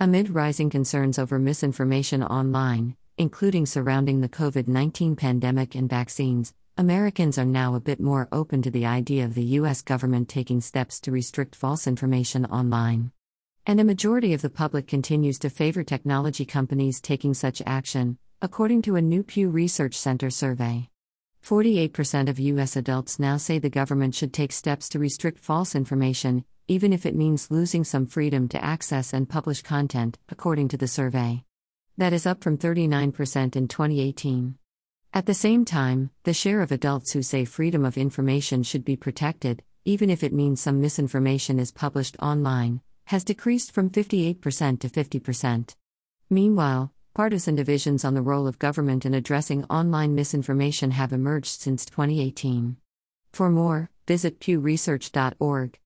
Amid rising concerns over misinformation online, including surrounding the COVID-19 pandemic and vaccines, Americans are now a bit more open to the idea of the U.S. government taking steps to restrict false information online. And a majority of the public continues to favor technology companies taking such action, according to a new Pew Research Center survey. 48% of U.S. adults now say the government should take steps to restrict false information, even if it means losing some freedom to access and publish content, according to the survey. That is up from 39% in 2018. At the same time, the share of adults who say freedom of information should be protected, even if it means some misinformation is published online, has decreased from 58% to 50%. Meanwhile, partisan divisions on the role of government in addressing online misinformation have emerged since 2018. For more, visit pewresearch.org.